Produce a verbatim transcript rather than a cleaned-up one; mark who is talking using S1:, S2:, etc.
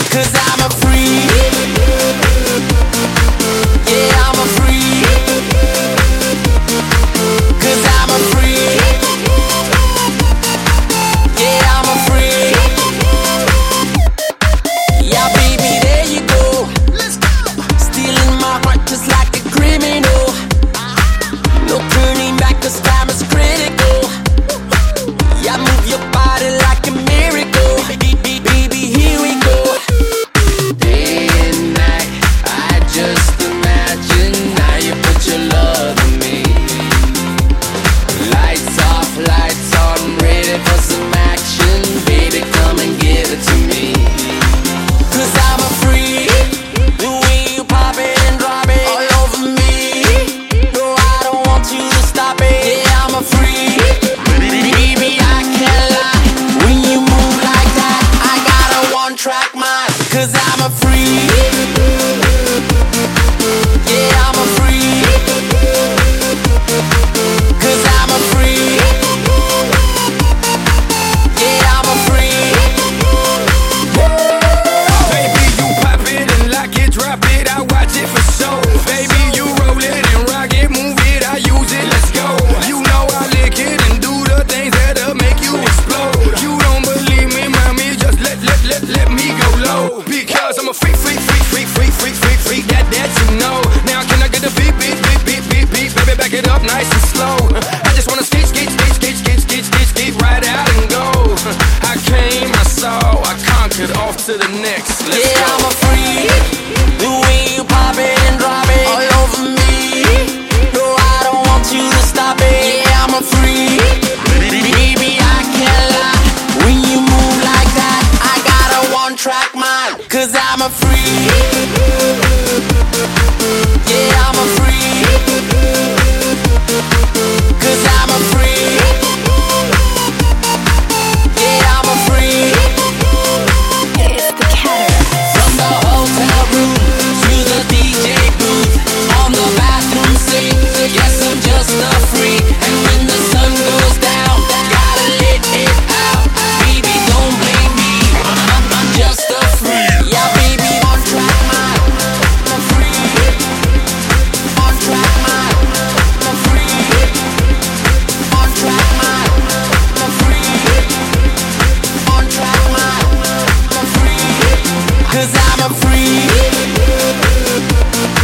S1: Cause I'm a freak. Yeah, I'm a freak. Cause I'm a freak. Yeah, I'm a freak. Yeah, baby, there you go. Stealing my heart just like a criminal. No turning back, cause time is critical. Yeah, move your body like a miracle. Baby, here we go. Day and night, I just imagine how you put your love in me. Lights off, lights on, ready for some action. Baby, come and give it to me. Cause I'm a freak. The way you pop it and drop it all over me. No, I don't want you to stop it. Yeah, I'm a freak. Baby, I can't lie. When you move like that, I got a one-track mind. Cause I'm a freak. Yeah, I'm a freak. Cause I'm a freak. Yeah, I'm a freak.
S2: Baby, you pop it and lock it, drop it, I watch it for show. Baby, you roll it and rock it, move it, I use it, let's go. You know I lick it and do the things that'll make you explode. You don't believe me, mommy, just let, let, let, let me go low. Because I'm a freak, freak, freak, freak, freak, freak, freak, freak, that, that you know. Now can I get the beat, beat, beat, beat, beat, beat, baby, back it up nice and slow. I just wanna skate, skate, skate, skate, skate, skate, skate, skate, right out and go. I came, I saw, I conquered, off to the next, let's
S1: Yeah,
S2: go.
S1: I'm a freak. The way you pop it and drop it all over me. No, I don't want you to stop it. Yeah, I'm a freak. Baby, I can't lie. When you move like that, I got a one-track mind. Cause I'm a freak. Yeah, I'm a freak. Cause I'm a freak. Yeah, I'm a freak.
S3: It's the Catter.
S1: From the hotel room to the D J booth, on the bathroom sink, yes, I'm just a freak. And when the sun goes down, gotta let it out. Baby, don't blame me, I'm, I'm just a freak. Yeah, baby, on track mind, I'm a freak. On track mind, I'm a freak. On track mind, I'm a freak. On track mind, I'm a freak. Cause I'm a freak.